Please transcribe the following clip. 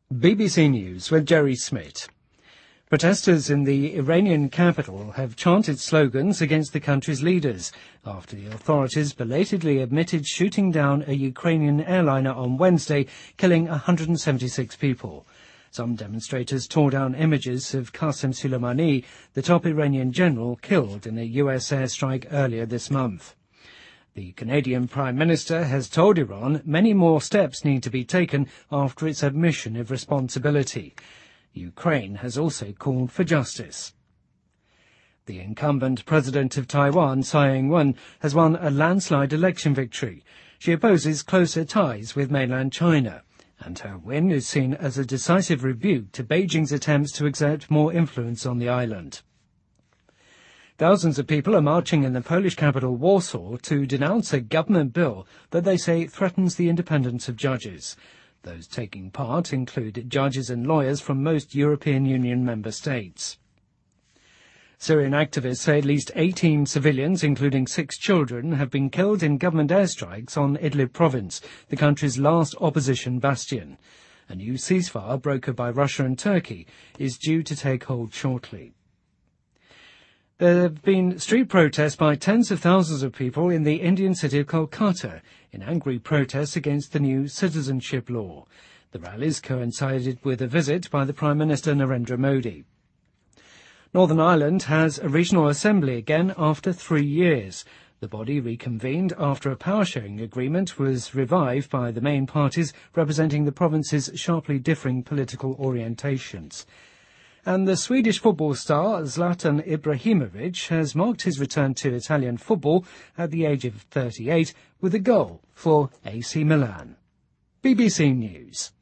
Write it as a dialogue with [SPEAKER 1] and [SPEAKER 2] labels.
[SPEAKER 1] BBC News with Jerry Smith. Protesters in the Iranian capital have chanted slogans against the country's leaders after the authorities belatedly admitted shooting down a Ukrainian airliner on Wednesday, killing 176 people. Some demonstrators tore down images of Qasem Soleimani, the top Iranian general killed in a US airstrike earlier this month. The Canadian Prime Minister has told Iran many more steps need to be taken after its admission of responsibility. Ukraine has also called for justice. The incumbent president of Taiwan, Tsai Ing-wen, has won a landslide election victory. She opposes closer ties with mainland China, and her win is seen as a decisive rebuke to Beijing's attempts to exert more influence on the island. Thousands of people are marching in the Polish capital Warsaw to denounce a government bill that they say threatens the independence of judges. Those taking part include judges and lawyers from most European Union member states. Syrian activists say at least 18 civilians, including 6 children, have been killed in government airstrikes on Idlib province, the country's last opposition bastion. A new ceasefire brokered by Russia and Turkey is due to take hold shortly. There have been street protests by tens of thousands of people in the Indian city of Kolkata in angry protests against the new citizenship law. The rallies coincided with a visit by the Prime Minister Narendra Modi. Northern Ireland has a regional assembly again after 3 years. The body reconvened after a power-sharing agreement was revived by the main parties representing the province's sharply differing political orientations. And the Swedish football star Zlatan Ibrahimovic has marked his return to Italian football at the age of 38 with a goal for AC Milan. BBC News.